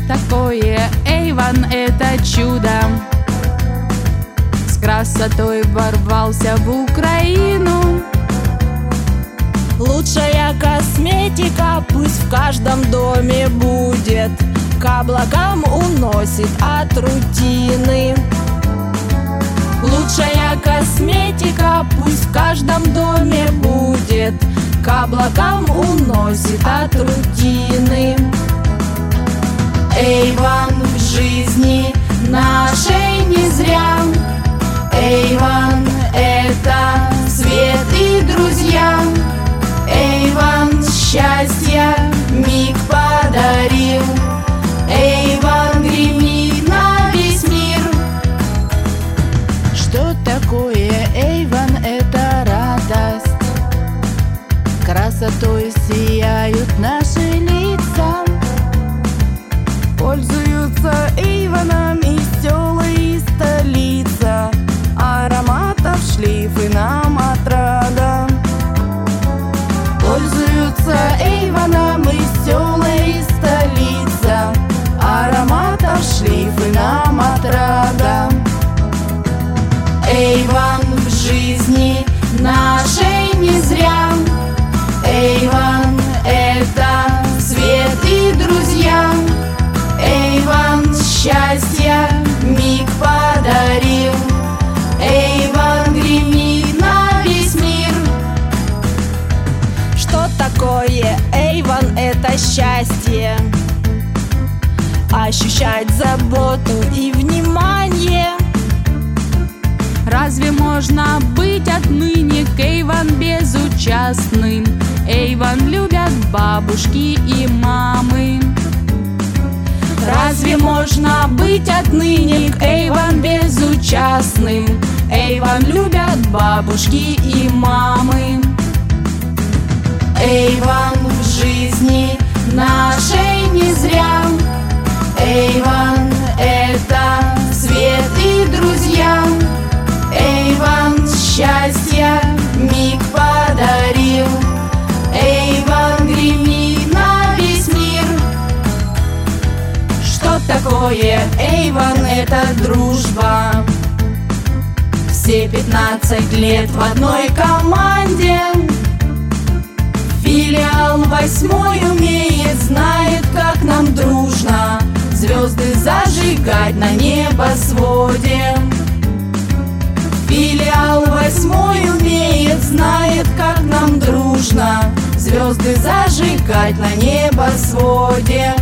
такое Эйвон — это чудо. С красотой ворвался в Украину. Лучшая косметика пусть в каждом доме будет, к облакам уносит от рутины. Лучшая косметика пусть в каждом доме будет, к облакам уносит от рутины. Эйвон в жизни нашей не зря. Эйвон — это свет и друзья. Эйвон счастья миг подарил. Эйвон гремит на весь мир. Что такое Эйвон — это радость. Красотой сияют наши лица. Пользуются Эйвоном и села, и столица. Ароматов шлейфы нам отрада. Пользуются Эйвоном и села, и столица. Ароматов шлейфы нам отрада. Эйвон в жизни нашей не зря. Эйвон — это свет и друзья. Эйвон счастья миг подарил. Эйвон гремит на весь мир. Что такое Эйвон — это счастье. Ощущать заботу и внимание. Разве можно быть отныне к Эйвон безучастным? Эйвон любят бабушки и мамы. Разве можно быть отныне к Эйвон безучастным? Эйвон любят бабушки и мамы. Эйвон в жизни нашей не зря. Эйвон — это свет и друзья. Эйвон счастья миг подарил. Эйвон гремит на весь мир. Что такое Эйвон — это дружба. Все 15 лет в одной команде. Филиал 8 умеет, знает, как нам дружно звезды зажигать на небосводе. Филиал 8 умеет, знает, как нам дружно звезды зажигать на небосводе.